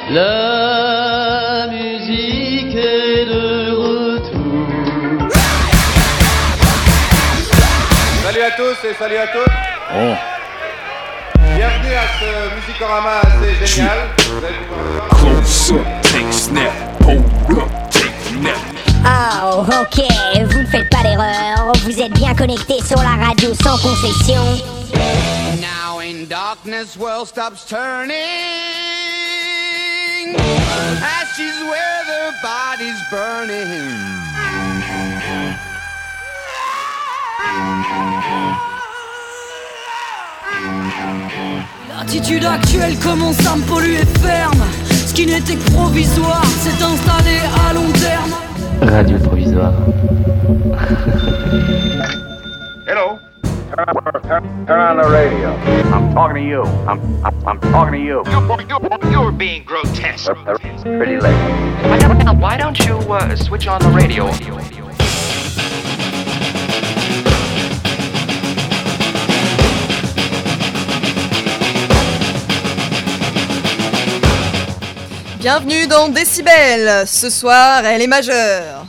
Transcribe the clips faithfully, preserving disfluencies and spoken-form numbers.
La musique est de retour. Salut à tous et salut à toutes. Oh. Bienvenue à ce musicorama assez génial. Vous allez pouvoir voir. Close up, take snap, hold up, take nap. Oh, ok, vous ne faites pas d'erreur. Vous êtes bien connectés sur la radio sans concession. Now in darkness, world stops turning. Ashes where the body's burning. L'attitude actuelle commence à me polluer ferme. Ce qui n'était que provisoire s'est installé à long terme. Radio provisoire. Hello. Turn, turn on the radio. I'm talking to you. I'm, I'm, I'm talking to you. You're, you're being grotesque. It's pretty late. Why don't, why don't you uh, switch on the radio? Bienvenue dans Décibel. Ce soir, elle est majeure.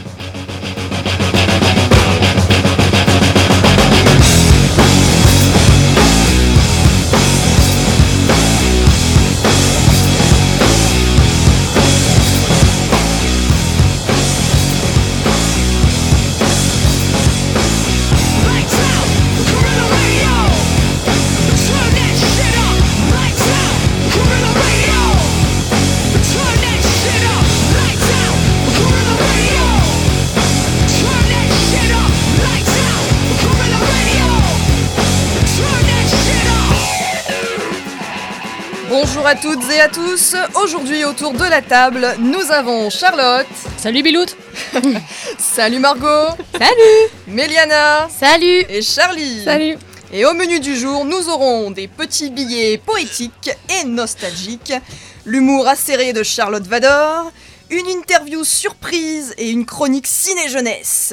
Bonjour à toutes et à tous. Aujourd'hui autour de la table, nous avons Charlotte. Salut Biloute. Salut Margot. Salut. Méliana. Salut. Et Charlie. Salut. Et au menu du jour, nous aurons des petits billets poétiques et nostalgiques, l'humour acéré de Charlotte Vador, une interview surprise et une chronique ciné-jeunesse.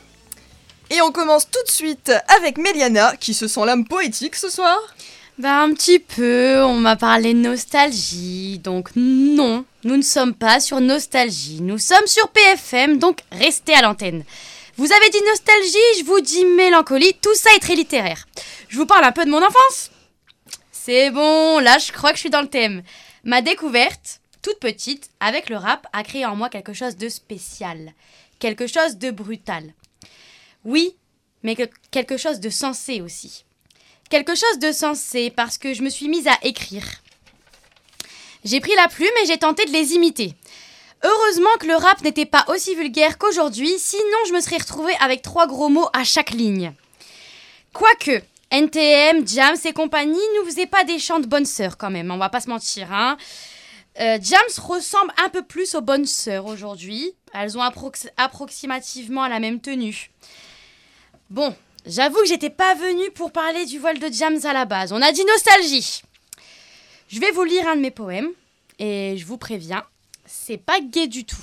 Et on commence tout de suite avec Méliana, qui se sent l'âme poétique ce soir. Bah un petit peu, on m'a parlé de nostalgie, donc non, nous ne sommes pas sur Nostalgie, nous sommes sur P F M, donc restez à l'antenne. Vous avez dit nostalgie, je vous dis mélancolie, tout ça est très littéraire. Je vous parle un peu de mon enfance. C'est bon, là je crois que je suis dans le thème. Ma découverte, toute petite, avec le rap, a créé en moi quelque chose de spécial, quelque chose de brutal. Oui, mais que- quelque chose de sensé aussi. Quelque chose de sensé parce que je me suis mise à écrire. J'ai pris la plume et j'ai tenté de les imiter. Heureusement que le rap n'était pas aussi vulgaire qu'aujourd'hui, sinon je me serais retrouvée avec trois gros mots à chaque ligne. Quoique, N T M, Jams et compagnie nous faisaient pas des chants de bonnes sœurs quand même, on va pas se mentir, hein. Euh, Jams ressemble un peu plus aux bonnes sœurs aujourd'hui. Elles ont approx- approximativement la même tenue. Bon, j'avoue que j'étais pas venue pour parler du voile de Jams à la base. On a dit nostalgie. Je vais vous lire un de mes poèmes et je vous préviens, c'est pas gai du tout.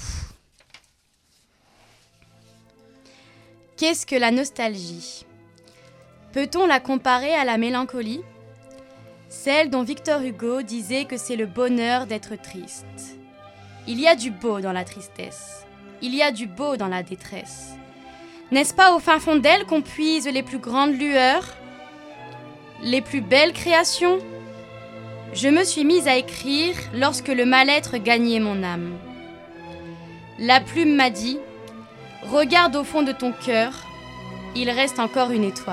Qu'est-ce que la nostalgie ? Peut-on la comparer à la mélancolie ? Celle dont Victor Hugo disait que c'est le bonheur d'être triste. Il y a du beau dans la tristesse. Il y a du beau dans la détresse. N'est-ce pas au fin fond d'elle qu'on puise les plus grandes lueurs, les plus belles créations ? Je me suis mise à écrire lorsque le mal-être gagnait mon âme. La plume m'a dit « Regarde au fond de ton cœur, il reste encore une étoile. »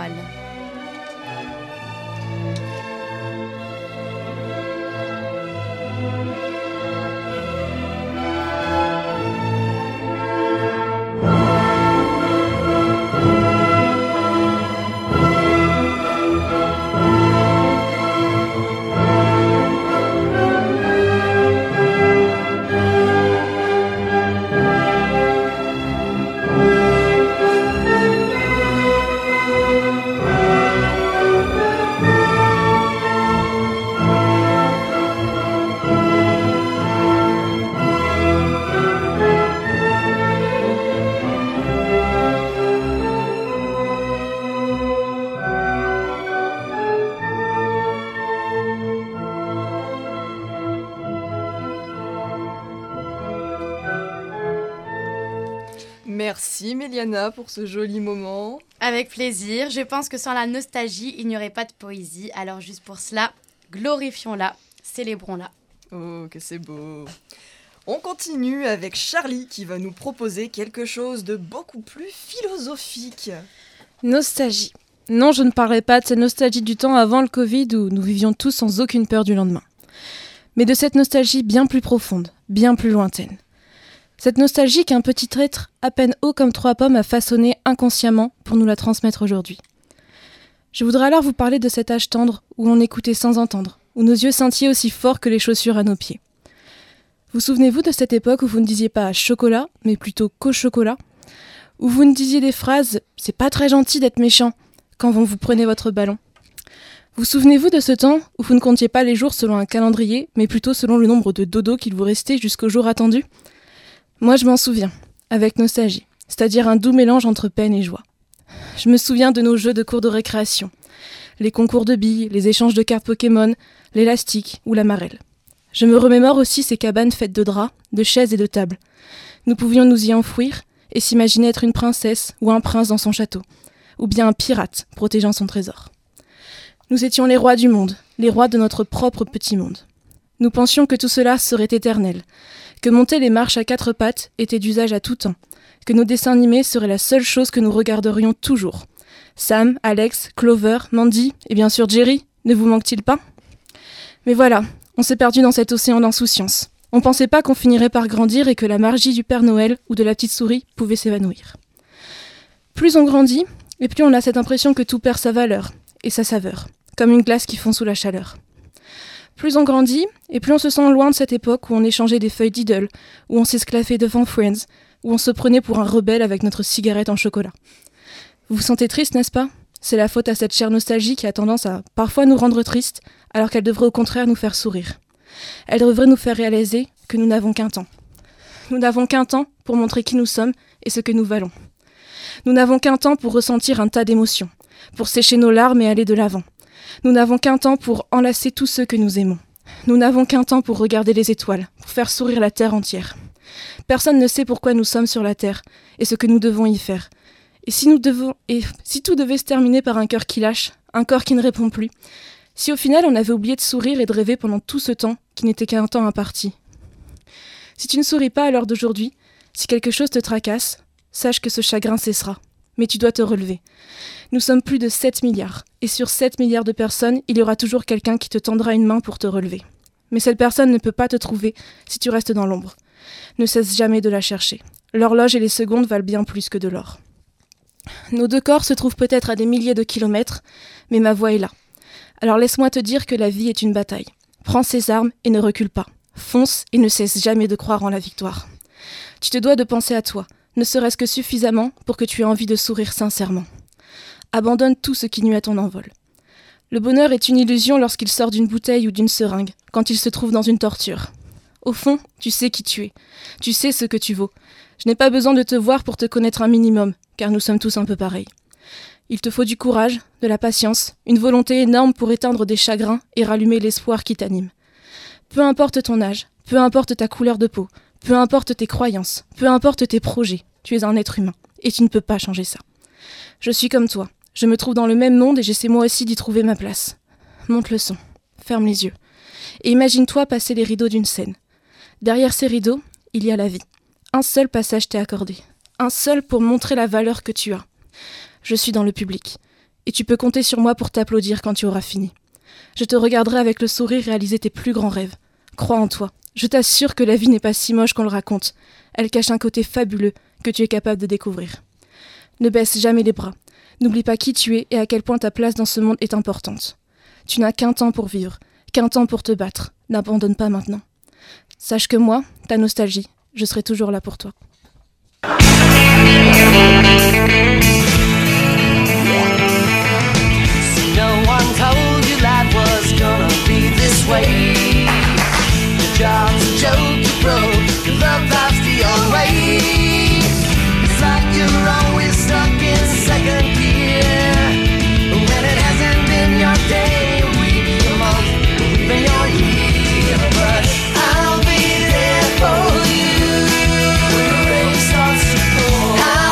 Merci Méliana pour ce joli moment. Avec plaisir. Je pense que sans la nostalgie, il n'y aurait pas de poésie. Alors juste pour cela, glorifions-la, célébrons-la. Oh, que c'est beau. On continue avec Charlie qui va nous proposer quelque chose de beaucoup plus philosophique. Nostalgie. Non, je ne parlerai pas de cette nostalgie du temps avant le Covid où nous vivions tous sans aucune peur du lendemain. Mais de cette nostalgie bien plus profonde, bien plus lointaine. Cette nostalgie qu'un petit être à peine haut comme trois pommes a façonné inconsciemment pour nous la transmettre aujourd'hui. Je voudrais alors vous parler de cet âge tendre où on écoutait sans entendre, où nos yeux scintillaient aussi fort que les chaussures à nos pieds. Vous souvenez-vous de cette époque où vous ne disiez pas chocolat, mais plutôt co-chocolat, où vous ne disiez des phrases « c'est pas très gentil d'être méchant » quand vous vous prenez votre ballon. Vous souvenez-vous de ce temps où vous ne comptiez pas les jours selon un calendrier, mais plutôt selon le nombre de dodos qu'il vous restait jusqu'au jour attendu ? Moi je m'en souviens, avec nostalgie, c'est-à-dire un doux mélange entre peine et joie. Je me souviens de nos jeux de cours de récréation, les concours de billes, les échanges de cartes Pokémon, l'élastique ou la marelle. Je me remémore aussi ces cabanes faites de draps, de chaises et de tables. Nous pouvions nous y enfouir et s'imaginer être une princesse ou un prince dans son château, ou bien un pirate protégeant son trésor. Nous étions les rois du monde, les rois de notre propre petit monde. Nous pensions que tout cela serait éternel, que monter les marches à quatre pattes était d'usage à tout temps, que nos dessins animés seraient la seule chose que nous regarderions toujours. Sam, Alex, Clover, Mandy et bien sûr Jerry, ne vous manque-t-il pas ? Mais voilà, on s'est perdu dans cet océan d'insouciance. On pensait pas qu'on finirait par grandir et que la magie du Père Noël ou de la petite souris pouvait s'évanouir. Plus on grandit, et plus on a cette impression que tout perd sa valeur et sa saveur, comme une glace qui fond sous la chaleur. Plus on grandit, et plus on se sent loin de cette époque où on échangeait des feuilles d'idole, où on s'esclaffait devant Friends, où on se prenait pour un rebelle avec notre cigarette en chocolat. Vous vous sentez triste, n'est-ce pas ? C'est la faute à cette chère nostalgie qui a tendance à parfois nous rendre tristes, alors qu'elle devrait au contraire nous faire sourire. Elle devrait nous faire réaliser que nous n'avons qu'un temps. Nous n'avons qu'un temps pour montrer qui nous sommes et ce que nous valons. Nous n'avons qu'un temps pour ressentir un tas d'émotions, pour sécher nos larmes et aller de l'avant. Nous n'avons qu'un temps pour enlacer tous ceux que nous aimons. Nous n'avons qu'un temps pour regarder les étoiles, pour faire sourire la terre entière. Personne ne sait pourquoi nous sommes sur la terre et ce que nous devons y faire. Et si, nous devons, et si tout devait se terminer par un cœur qui lâche, un corps qui ne répond plus, si au final on avait oublié de sourire et de rêver pendant tout ce temps qui n'était qu'un temps imparti. Si tu ne souris pas à l'heure d'aujourd'hui, si quelque chose te tracasse, sache que ce chagrin cessera. Mais tu dois te relever. Nous sommes plus de sept milliards, et sur sept milliards de personnes, il y aura toujours quelqu'un qui te tendra une main pour te relever. Mais cette personne ne peut pas te trouver si tu restes dans l'ombre. Ne cesse jamais de la chercher. L'horloge et les secondes valent bien plus que de l'or. Nos deux corps se trouvent peut-être à des milliers de kilomètres, mais ma voix est là. Alors laisse-moi te dire que la vie est une bataille. Prends ses armes et ne recule pas. Fonce et ne cesse jamais de croire en la victoire. Tu te dois de penser à toi, ne serait-ce que suffisamment pour que tu aies envie de sourire sincèrement. Abandonne tout ce qui nuit à ton envol. Le bonheur est une illusion lorsqu'il sort d'une bouteille ou d'une seringue, quand il se trouve dans une torture. Au fond, tu sais qui tu es. Tu sais ce que tu vaux. Je n'ai pas besoin de te voir pour te connaître un minimum, car nous sommes tous un peu pareils. Il te faut du courage, de la patience, une volonté énorme pour éteindre des chagrins et rallumer l'espoir qui t'anime. Peu importe ton âge, peu importe ta couleur de peau, peu importe tes croyances, peu importe tes projets, tu es un être humain, et tu ne peux pas changer ça. Je suis comme toi, je me trouve dans le même monde et j'essaie moi aussi d'y trouver ma place. Monte le son, ferme les yeux, et imagine-toi passer les rideaux d'une scène. Derrière ces rideaux, il y a la vie. Un seul passage t'est accordé, un seul pour montrer la valeur que tu as. Je suis dans le public, et tu peux compter sur moi pour t'applaudir quand tu auras fini. Je te regarderai avec le sourire réaliser tes plus grands rêves. Crois en toi. Je t'assure que la vie n'est pas si moche qu'on le raconte. Elle cache un côté fabuleux que tu es capable de découvrir. Ne baisse jamais les bras. N'oublie pas qui tu es et à quel point ta place dans ce monde est importante. Tu n'as qu'un temps pour vivre, qu'un temps pour te battre. N'abandonne pas maintenant. Sache que moi, ta nostalgie, je serai toujours là pour toi. No one told you life was gonna be this way. Your job's a joke, you broke, your love life's the old way. It's like you're always stuck in second gear, when it hasn't been your day, week, your month, even your year. But I'll be there for you when the rain starts to pour.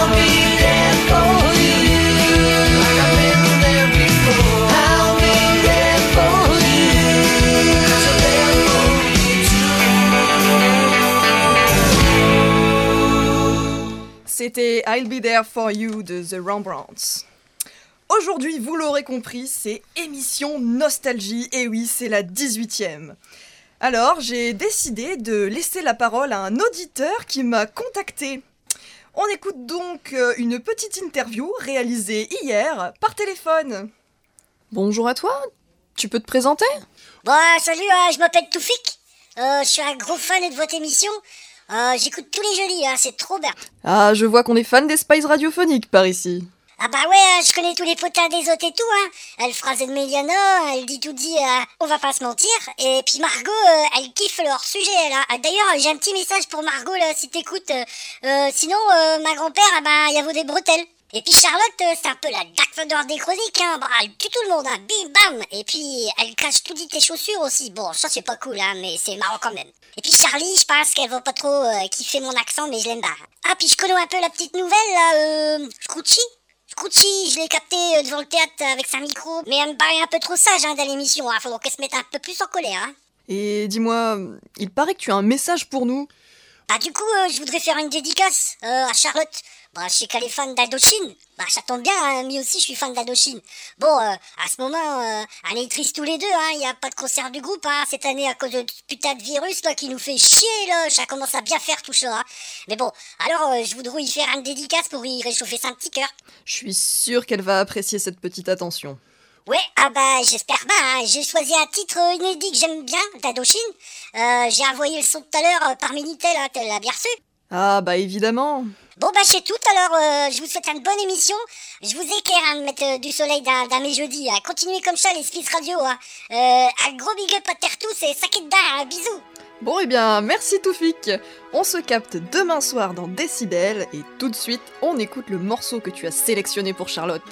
c'était I'll Be There For You de The Rembrandts. Aujourd'hui, vous l'aurez compris, c'est émission Nostalgie, et oui, c'est la dix-huitième. Alors, j'ai décidé de laisser la parole à un auditeur qui m'a contacté. On écoute donc une petite interview réalisée hier par téléphone. Bonjour à toi, tu peux te présenter ? Bon, salut, euh, je m'appelle Toufik, euh, je suis un gros fan de votre émission, euh, j'écoute tous les jeudis, hein, c'est trop bien. Ah, je vois qu'on est fan des Spice radiophoniques par ici. Ah bah ouais, je connais tous les potins des autres et tout, hein. Elle phrase de Méliana, elle dit tout dit, euh, on va pas se mentir. Et puis Margot, euh, elle kiffe leur sujet, là. D'ailleurs, j'ai un petit message pour Margot, là, si t'écoutes. Euh, euh, sinon, euh, ma grand-père, ah bah, il y a vaut des bretelles. Et puis Charlotte, euh, c'est un peu la Dark Vador des chroniques, hein. Bah, elle tue tout le monde, hein. Bim bam. Et puis, elle cache tout dit tes chaussures aussi. Bon, ça c'est pas cool, hein, mais c'est marrant quand même. Et puis Charlie, je pense qu'elle va pas trop euh, kiffer mon accent, mais je l'aime pas. Ah, puis je connais un peu la petite nouvelle, là, euh, Scroochie. Scroochie, je l'ai capté euh, devant le théâtre avec sa micro, mais elle me paraît un peu trop sage hein, dans l'émission, hein. Faudrait qu'elle se mette un peu plus en colère. Hein. Et dis-moi, il paraît que tu as un message pour nous. Bah du coup, euh, je voudrais faire une dédicace euh, à Charlotte. Bah je sais qu'elle est fan d'Indochine. Bah ça tombe bien, hein, moi aussi je suis fan d'Indochine. Bon, euh, à ce moment, euh, on est tristes tous les deux, hein. Y a pas de concert du groupe hein, cette année à cause de ce putain de virus là qui nous fait chier là. Ça commence à bien faire tout ça. Hein. Mais bon, alors euh, je voudrais y faire une dédicace pour y réchauffer son petit cœur. Je suis sûre qu'elle va apprécier cette petite attention. Ouais, ah bah j'espère bien, hein. J'ai choisi un titre inédit que j'aime bien, d'Indochine. Euh, j'ai envoyé le son tout à l'heure euh, par Minitel, hein, tu l'as bien reçu. Ah bah évidemment. Bon bah c'est tout, alors euh, je vous souhaite une bonne émission. Je vous éclaire hein, de mettre euh, du soleil dans, dans mes jeudis. Hein. Continuez comme ça les Spice Radio. Hein. Euh, un gros big up à terre tous et sac et dedans, hein. Bisous. Bon et eh bien merci Toufik. On se capte demain soir dans Décibel et tout de suite on écoute le morceau que tu as sélectionné pour Charlotte.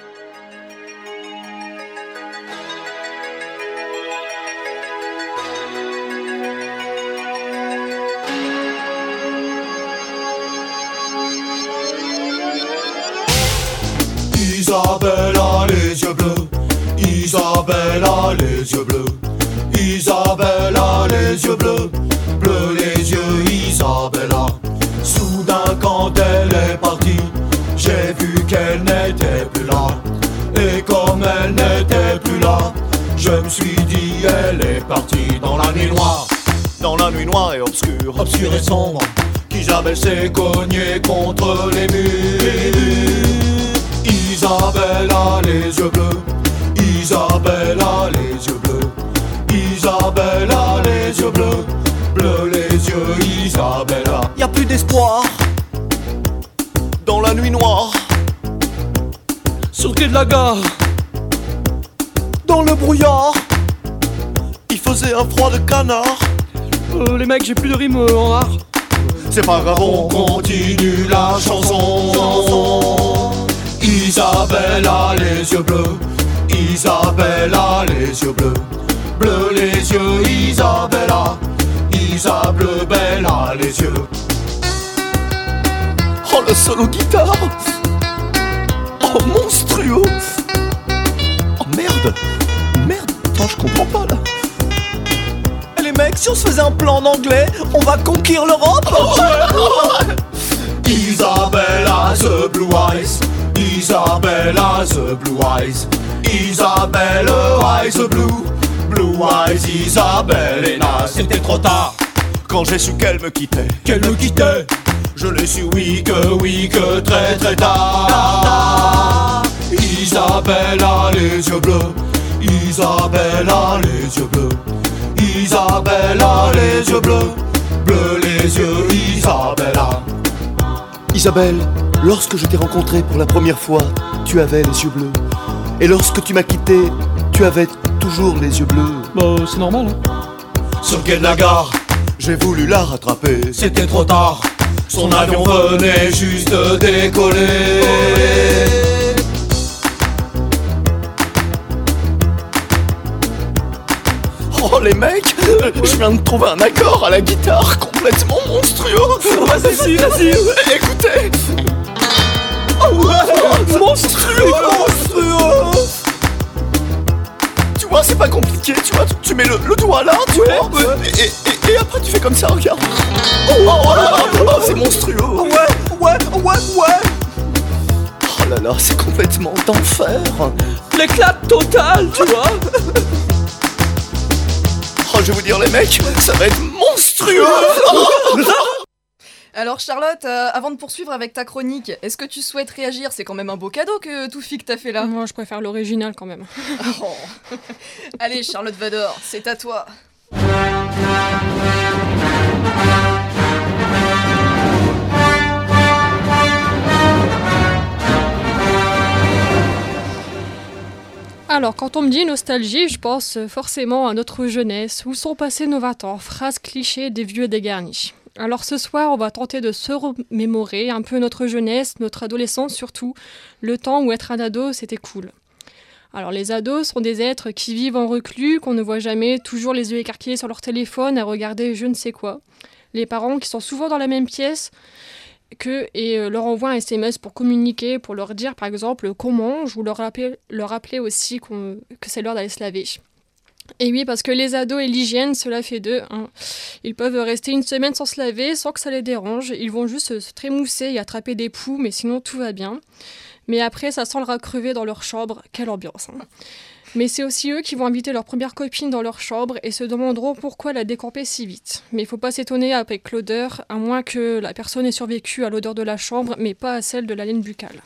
Isabelle a les yeux bleus, Isabelle a les yeux bleus, Isabelle a les yeux bleus, bleus les yeux Isabella. Soudain quand elle est partie, j'ai vu qu'elle n'était plus là. Et comme elle n'était plus là, je me suis dit elle est partie dans la nuit noire. Dans la nuit noire et obscure, obscure et sombre, qu'Isabelle s'est cognée contre les murs. Isabelle a les yeux bleus, Isabelle a les yeux bleus, Isabelle a les yeux bleus, bleus les yeux Isabella. Y'a plus d'espoir dans la nuit noire, sur le quai de la gare, dans le brouillard, il faisait un froid de canard. Euh, les mecs, j'ai plus de rimes euh, en rare. C'est pas grave, on continue la chanson. chanson. Isabelle a les yeux bleus, Isabelle a les yeux bleus, bleus les yeux Isabella, Isa bleu belle a les yeux. Oh le solo guitare, oh monstrueux. Oh merde, merde, attends je comprends pas là. Et les mecs si on se faisait un plan en anglais, on va conquérir l'Europe. Isabelle a the blue eyes, Isabelle a the blue eyes, Isabelle eyes the blue, blue eyes, Isabelle est naze. C'était trop tard quand j'ai su qu'elle me quittait, qu'elle me quittait. Je l'ai su oui que oui que très très tard. Isabelle a les yeux bleus, Isabelle a les yeux bleus, Isabelle a les yeux bleus, bleus les yeux Isabella. Isabelle, lorsque je t'ai rencontrée pour la première fois, tu avais les yeux bleus. Et lorsque tu m'as quitté, tu avais toujours les yeux bleus. Bah, c'est normal, hein. Sur le quai de la gare, j'ai voulu la rattraper. C'était trop tard, son avion venait juste de décoller. Oh les mecs, je viens de trouver un accord à la guitare complètement monstrueux. Vas-y, vas-y, écoutez. Oh ouais, monstrueux, monstrueux. Tu vois, c'est pas compliqué, tu vois, tu mets le, le doigt là, tu ouais, vois, ouais. Et, et, et après tu fais comme ça, regarde. Oh, oh, oh, oh, oh c'est monstrueux. Ouais, ouais, ouais, ouais. Oh là là, c'est complètement d'enfer. L'éclat total, tu vois. Oh, je vais vous dire, les mecs, ça va être monstrueux. Alors Charlotte, euh, avant de poursuivre avec ta chronique, est-ce que tu souhaites réagir? C'est quand même un beau cadeau que Toufik t'a fait là. Moi, je préfère l'original quand même. Oh. Allez, Charlotte Vador, c'est à toi. Alors, quand on me dit nostalgie, je pense forcément à notre jeunesse, où sont passés nos vingt ans, phrases clichés des vieux dégarnis. Alors ce soir, on va tenter de se remémorer un peu notre jeunesse, notre adolescence surtout, le temps où être un ado, c'était cool. Alors les ados sont des êtres qui vivent en reclus, qu'on ne voit jamais, toujours les yeux écarquillés sur leur téléphone à regarder je ne sais quoi. Les parents qui sont souvent dans la même pièce que, et euh, leur envoient un S M S pour communiquer, pour leur dire par exemple qu'on mange, ou leur rappeler, leur rappeler aussi qu'on, que c'est l'heure d'aller se laver. Et oui, parce que les ados et l'hygiène, cela fait d'eux. Hein. Ils peuvent rester une semaine sans se laver, sans que ça les dérange. Ils vont juste se trémousser et attraper des poux, mais sinon tout va bien. Mais après, ça sent le rat crevé dans leur chambre. Quelle ambiance, hein. Mais c'est aussi eux qui vont inviter leur première copine dans leur chambre et se demanderont pourquoi la décamper si vite. Mais il faut pas s'étonner avec l'odeur, à moins que la personne ait survécu à l'odeur de la chambre, mais pas à celle de la laine buccale.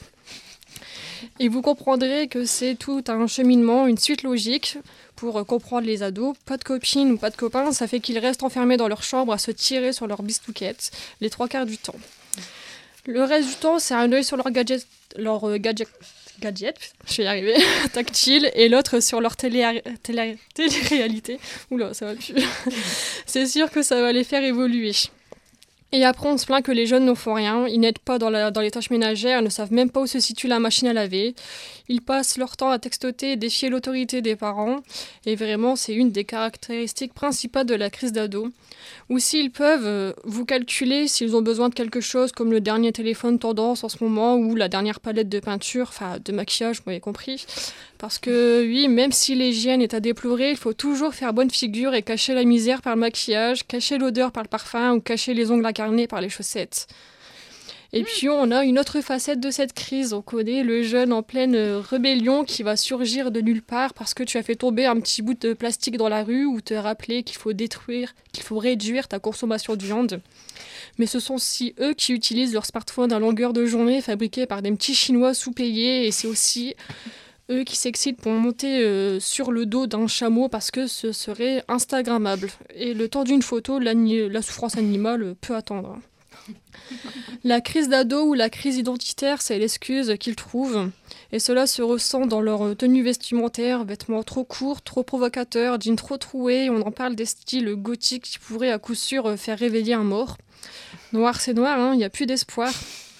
Et vous comprendrez que c'est tout un cheminement, une suite logique pour comprendre les ados. Pas de copine ou pas de copain, ça fait qu'ils restent enfermés dans leur chambre à se tirer sur leur bistouquette les trois quarts du temps. Le reste du temps, c'est un œil sur leur gadget, leur euh, gadget, gadget, je vais y arriver, tactile, et l'autre sur leur télé, télé, télé-réalité. Oula, ça va plus. C'est sûr que ça va les faire évoluer. Et après, on se plaint que les jeunes ne font rien, ils n'aident pas dans, la, dans les tâches ménagères, ne savent même pas où se situe la machine à laver. Ils passent leur temps à textoter et défier l'autorité des parents. Et vraiment, c'est une des caractéristiques principales de la crise d'ado. Ou s'ils peuvent euh, vous calculer s'ils ont besoin de quelque chose, comme le dernier téléphone tendance en ce moment, ou la dernière palette de peinture, enfin de maquillage, vous m'avez compris. Parce que oui, même si l'hygiène est à déplorer, il faut toujours faire bonne figure et cacher la misère par le maquillage, cacher l'odeur par le parfum ou cacher les ongles incarnés par les chaussettes. Et puis on a une autre facette de cette crise, on connaît le jeune en pleine rébellion qui va surgir de nulle part parce que tu as fait tomber un petit bout de plastique dans la rue ou te rappeler qu'il faut détruire, qu'il faut réduire ta consommation de viande. Mais ce sont aussi eux qui utilisent leur smartphone à longueur de journée fabriqué par des petits Chinois sous-payés et c'est aussi eux qui s'excitent pour monter euh, sur le dos d'un chameau parce que ce serait instagrammable. Et le temps d'une photo, la, la souffrance animale peut attendre. La crise d'ado ou la crise identitaire, c'est l'excuse qu'ils trouvent. Et cela se ressent dans leur tenue vestimentaire, vêtements trop courts, trop provocateurs, jeans trop troués. On en parle des styles gothiques qui pourraient à coup sûr faire réveiller un mort. Noir, c'est noir, il hein, n'y a plus d'espoir.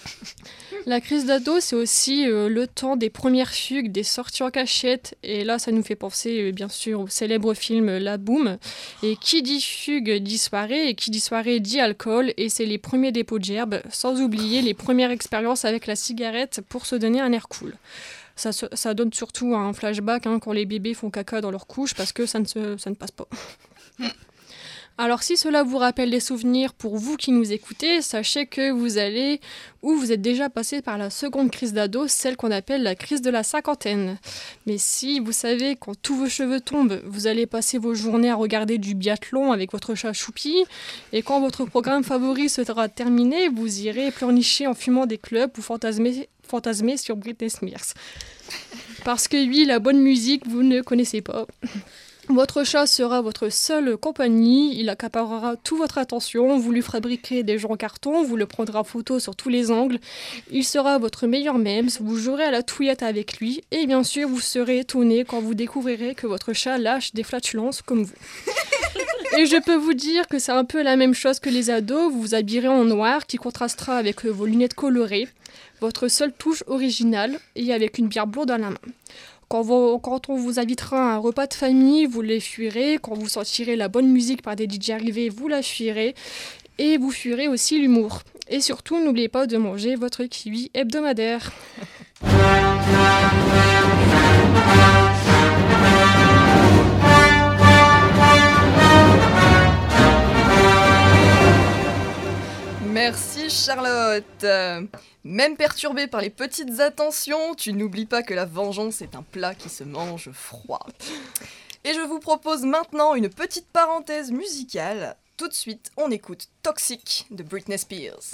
La crise d'ado, c'est aussi euh, le temps des premières fugues, des sorties en cachette. Et là, ça nous fait penser, euh, bien sûr, au célèbre film La Boum. Et qui dit fugue dit soirée, et qui dit soirée dit alcool. Et c'est les premiers dépôts de gerbes, sans oublier les premières expériences avec la cigarette pour se donner un air cool. Ça, ça donne surtout un flashback hein, quand les bébés font caca dans leur couche, parce que ça ne, se, ça ne passe pas. Alors si cela vous rappelle des souvenirs pour vous qui nous écoutez, sachez que vous allez ou vous êtes déjà passé par la seconde crise d'ado, celle qu'on appelle la crise de la cinquantaine. Mais si vous savez quand tous vos cheveux tombent, vous allez passer vos journées à regarder du biathlon avec votre chat Choupi, et quand votre programme favori sera terminé, vous irez pleurnicher en fumant des clubs ou fantasmer, fantasmer sur Britney Spears. Parce que oui, la bonne musique, vous ne connaissez pas. Votre chat sera votre seule compagnie, il accaparera toute votre attention, vous lui fabriquerez des jeux en carton, vous le prendrez en photo sur tous les angles, il sera votre meilleur memes, vous jouerez à la touillette avec lui, et bien sûr vous serez étonné quand vous découvrirez que votre chat lâche des flatulences comme vous. Et je peux vous dire que c'est un peu la même chose que les ados, vous vous habillerez en noir qui contrastera avec vos lunettes colorées, votre seule touche originale, et avec une bière blonde à la main. Quand, vous, quand on vous invitera à un repas de famille, vous les fuirez. Quand vous sentirez la bonne musique par des D J arrivés, vous la fuirez. Et vous fuirez aussi l'humour. Et surtout, n'oubliez pas de manger votre kiwi hebdomadaire. Merci Charlotte. note. Euh, même perturbé par les petites attentions, tu n'oublies pas que la vengeance est un plat qui se mange froid. Et je vous propose maintenant une petite parenthèse musicale. Tout de suite, on écoute Toxic de Britney Spears.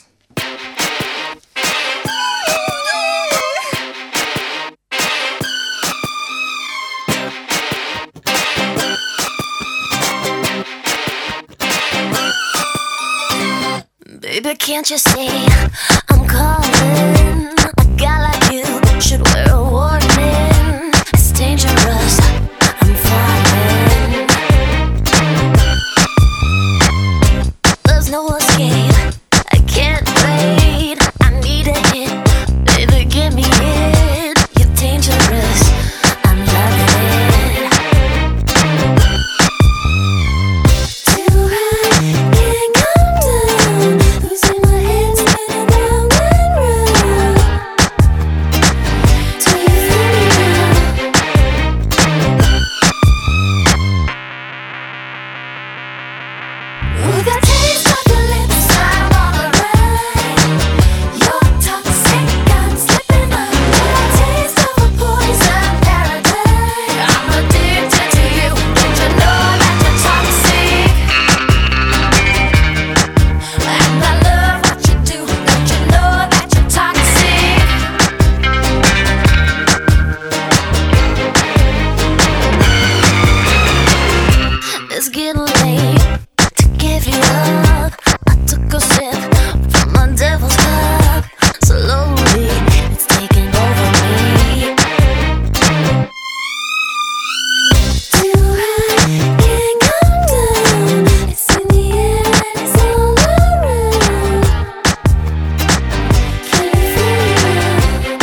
Baby, can't you see I'm calling? A guy like you should wear a warning. It's dangerous, I'm falling. There's no escape, I can't wait. I need a hit, baby, give me it. You're dangerous, I'm loving it. Too high, can't come down. Losing my head, spinning round and round. Do you feel me now? With a taste of your lips, I'm on a ride. You're toxic, I'm slipping under. A taste of a poison paradise. I'm addicted to you, don't you know that you're toxic? And I love what you do, don't you know that you're toxic? It's getting late to give you up. I took a sip from my devil's cup. Slowly, it's taking over me. Too high, can't come down. It's in the air and it's all around. Can you feel it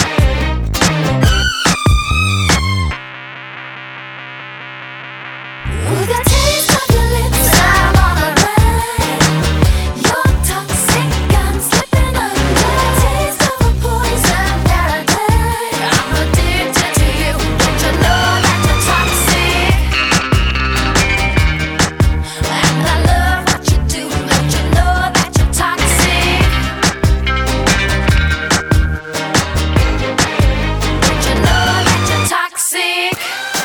now? With a taste of your lips, I'm on a ride. You're toxic, I'm slipping under. A taste of a poison paradise. I'm addicted to you, don't you know that you're toxic? And I love what you do, don't you know that you're toxic? Don't you know that you're toxic?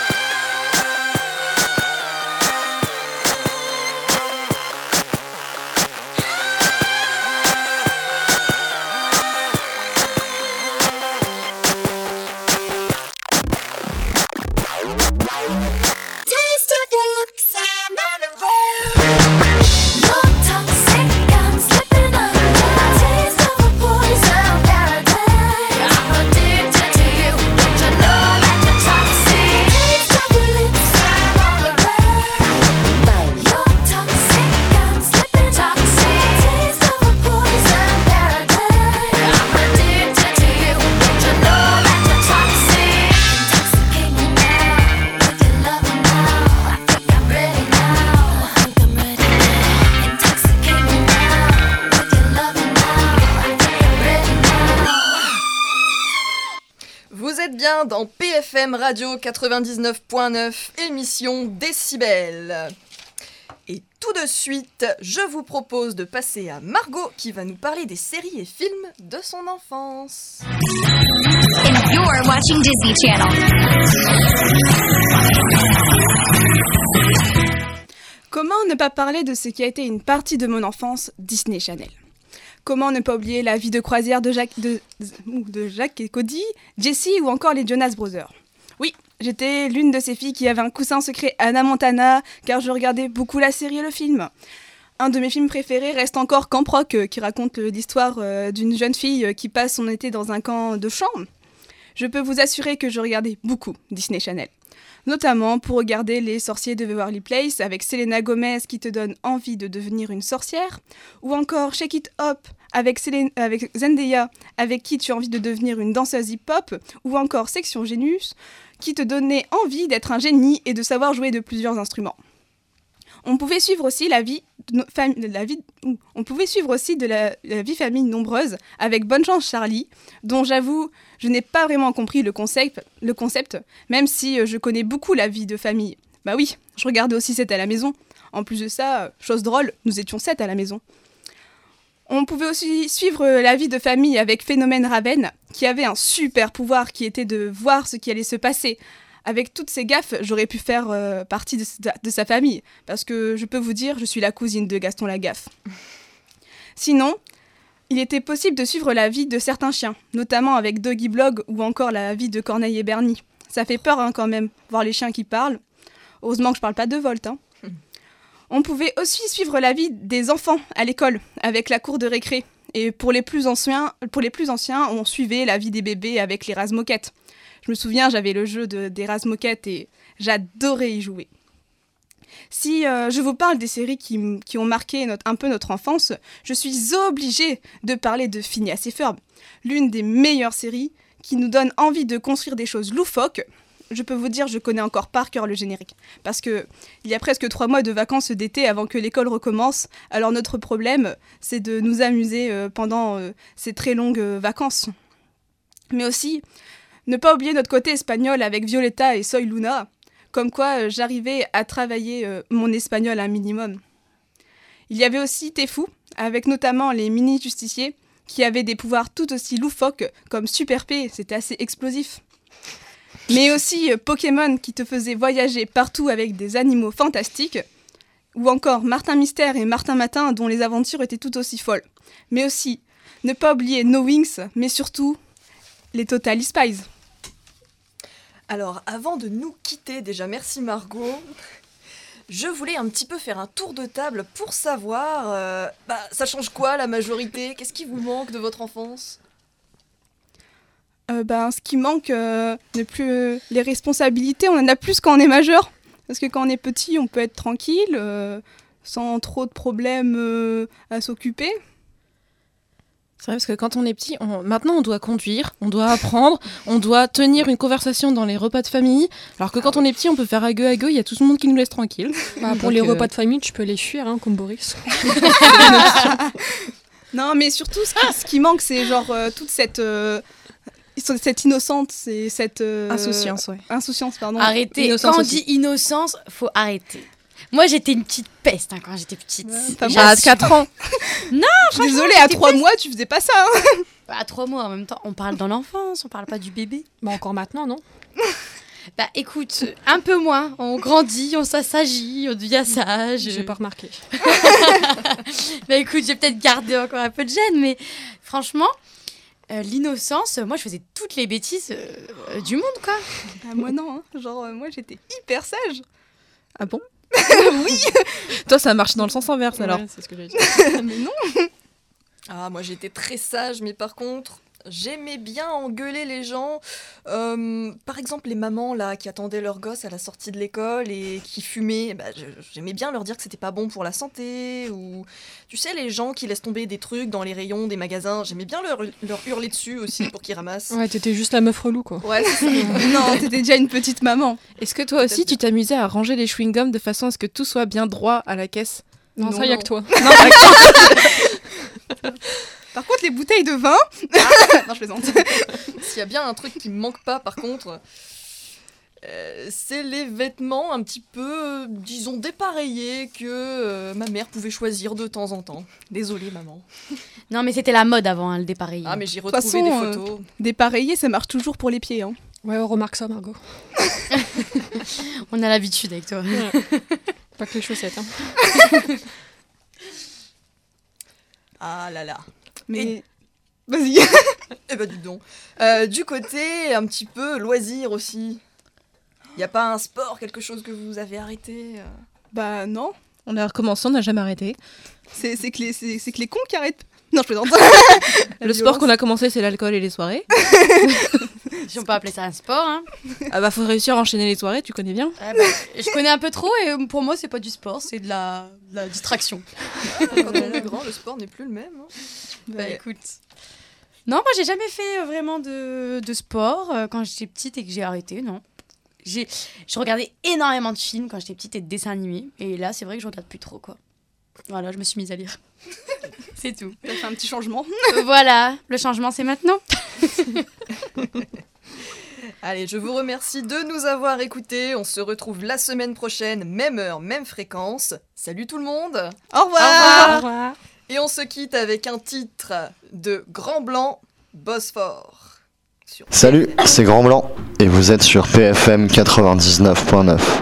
Taste of your looks, I'm on a roll. You're toxic, I'm slipping under. A taste of a poison paradise. I'm addicted to you, don't you know that you're toxic? Taste of your lips, I'm on a roll. You're toxic, I'm slipping toxic. Taste of a poison paradise. I'm addicted to you, don't you know that you're toxic? Intoxicate me now with your loving now. I think I'm ready now. I think I'm ready now. Intoxicate me now with your loving now. I think I'm ready now. Vous êtes bien dans P F M Radio quatre-vingt-dix-neuf point neuf, émission Décibel. Et tout de suite, je vous propose de passer à Margot qui va nous parler des séries et films de son enfance. And you're watching Disney Channel. Comment ne pas parler de ce qui a été une partie de mon enfance, Disney Channel? Comment ne pas oublier la vie de croisière de Jacques, de, de, de Jacques et Cody, Jessie ou encore les Jonas Brothers? Oui, j'étais l'une de ces filles qui avait un coussin secret Hannah Montana, car je regardais beaucoup la série et le film. Un de mes films préférés reste encore Camp Rock, euh, qui raconte l'histoire euh, d'une jeune fille euh, qui passe son été dans un camp de champs. Je peux vous assurer que je regardais beaucoup Disney Channel. Notamment pour regarder Les Sorciers de Waverly Place avec Selena Gomez qui te donne envie de devenir une sorcière, ou encore Shake It Up avec, Selena, avec Zendaya avec qui tu as envie de devenir une danseuse hip-hop, ou encore Section Genius qui te donnait envie d'être un génie et de savoir jouer de plusieurs instruments. On pouvait suivre aussi la vie, de fam- la vie, on pouvait suivre aussi de la, la vie famille nombreuse avec Bonne Chance Charlie, dont j'avoue, je n'ai pas vraiment compris le concept, le concept, même si je connais beaucoup la vie de famille. Bah oui, je regardais aussi sept à la maison. En plus de ça, chose drôle, nous étions sept à la maison. On pouvait aussi suivre la vie de famille avec Phénomène Raven, qui avait un super pouvoir qui était de voir ce qui allait se passer. Avec toutes ces gaffes, j'aurais pu faire euh, partie de, de sa famille, parce que je peux vous dire, je suis la cousine de Gaston Lagaffe. Sinon, il était possible de suivre la vie de certains chiens, notamment avec Doggy Blog ou encore la vie de Corneille et Bernie. Ça fait peur hein, quand même, voir les chiens qui parlent. Heureusement que je parle pas de Volt. Hein. On pouvait aussi suivre la vie des enfants à l'école, avec la cour de récré. Et pour les plus anciens, pour les plus anciens, on suivait la vie des bébés avec les Razmoquettes. Je me souviens, j'avais le jeu de, des Razmoquettes et j'adorais y jouer. Si euh, je vous parle des séries qui, qui ont marqué notre, un peu notre enfance, je suis obligée de parler de Phineas et Ferb, l'une des meilleures séries qui nous donne envie de construire des choses loufoques. Je peux vous dire, je connais encore par cœur le générique. Parce qu'il y a presque trois mois de vacances d'été avant que l'école recommence. Alors notre problème, c'est de nous amuser euh, pendant euh, ces très longues euh, vacances. Mais aussi, ne pas oublier notre côté espagnol avec Violetta et Soy Luna. Comme quoi, euh, j'arrivais à travailler euh, mon espagnol un minimum. Il y avait aussi Tefou, avec notamment les mini-justiciers, qui avaient des pouvoirs tout aussi loufoques comme Super P, c'était assez explosif. Mais aussi euh, Pokémon qui te faisait voyager partout avec des animaux fantastiques, ou encore Martin Mystère et Martin Matin dont les aventures étaient tout aussi folles. Mais aussi, ne pas oublier No Wings, mais surtout les Totally Spies. Alors, avant de nous quitter, déjà merci Margot, je voulais un petit peu faire un tour de table pour savoir, euh, bah, ça change quoi la majorité? Qu'est-ce qui vous manque de votre enfance? Euh, ben, ce qui manque, euh, n'est plus euh, les responsabilités. On en a plus quand on est majeur. Parce que quand on est petit, on peut être tranquille, euh, sans trop de problèmes euh, à s'occuper. C'est vrai, parce que quand on est petit, on... maintenant on doit conduire, on doit apprendre, on doit tenir une conversation dans les repas de famille. Alors que quand on est petit, on peut faire à gueux à gueux, il y a tout le monde qui nous laisse tranquille. Bah, pour Donc, les euh... repas de famille, tu peux les fuir, hein, comme Boris. Non, mais surtout, ce qui, ce qui manque, c'est genre euh, toute cette... Euh... cette innocence, c'est cette euh... insouciance, ouais. Insouciance, pardon. Arrêtez. Innocence Quand on aussi. dit innocence, faut arrêter. Moi, j'étais une petite peste hein, quand j'étais petite. Pas J'ai moi, à su- quatre ans. Non, franchement, Désolée, à j'étais trois peste. mois, tu faisais pas ça. Hein. Bah, à trois mois en même temps. On parle dans l'enfance, on parle pas du bébé. Bah, encore maintenant, non? Bah, écoute, un peu moins. On grandit, on s'assagit, on devient sage. J'ai pas remarqué. Bah, écoute, j'ai peut-être gardé encore un peu de gêne, mais franchement. Euh, l'innocence, moi je faisais toutes les bêtises euh, euh, du monde quoi. Ah, moi non, hein. Genre euh, moi j'étais hyper sage. Ah bon? Oui. Toi, ça marche dans le sens inverse alors. Ouais, c'est ce que j'allais dire. Mais non. Ah, moi j'étais très sage, mais par contre, j'aimais bien engueuler les gens. Euh, par exemple, les mamans là qui attendaient leurs gosses à la sortie de l'école et qui fumaient, bah, je- j'aimais bien leur dire que c'était pas bon pour la santé. Ou tu sais, les gens qui laissent tomber des trucs dans les rayons des magasins, j'aimais bien leur, leur hurler dessus aussi pour qu'ils ramassent. Ouais, t'étais juste la meuf relou, quoi. Ouais, c'est ça. Non, t'étais déjà une petite maman. Est-ce que toi aussi, tu t'amusais à ranger les chewing-gums de façon à ce que tout soit bien droit à la caisse? Non, ça y a que toi. Non, d'accord. Par contre, les bouteilles de vin. Non, je plaisante. S'il y a bien un truc qui me manque pas, par contre, euh, c'est les vêtements un petit peu, euh, disons, dépareillés que euh, ma mère pouvait choisir de temps en temps. Désolée, maman. Non mais c'était la mode avant hein, le dépareillé. Ah, mais j'ai De toute retrouvé façon, des euh, photos. dépareillé, ça marche toujours pour les pieds. Hein. Ouais, on remarque ça, Margot. On a l'habitude avec toi. Ouais. Pas que les chaussettes. Hein. Ah là là. Mais vas-y. Eh ben, dis donc. Euh, du côté, un petit peu loisir aussi. Y a pas un sport, quelque chose que vous avez arrêté euh Bah non. On a recommencé, on n'a jamais arrêté. C'est c'est que les c'est c'est que les cons qui arrêtent. Non, je plaisante. Le sport qu'on a commencé, c'est l'alcool et les soirées. Si on peut appeler ça un sport. Hein. Ah bah faut réussir à enchaîner les soirées, tu connais bien. Ah bah, je connais un peu trop et euh, pour moi c'est pas du sport, c'est de la, de la distraction. Quand on est grand, le sport n'est plus le même. Hein. Bah Ouais. écoute. Non, moi j'ai jamais fait euh, vraiment de, de sport euh, quand j'étais petite et que j'ai arrêté, non. J'ai, je regardais énormément de films quand j'étais petite et de dessins animés. Et là, c'est vrai que je regarde plus trop, quoi. Voilà, je me suis mise à lire. C'est tout. T'as fait un petit changement. Euh, voilà, le changement, c'est maintenant. Allez, je vous remercie de nous avoir écoutés. On se retrouve la semaine prochaine, même heure, même fréquence. Salut tout le monde. Au revoir. Au revoir. Et on se quitte avec un titre de Grand Blanc, Bosphore. Sur... Salut, c'est Grand Blanc et vous êtes sur P F M quatre-vingt-dix-neuf point neuf.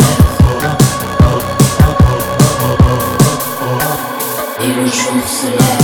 Et le jour se lève.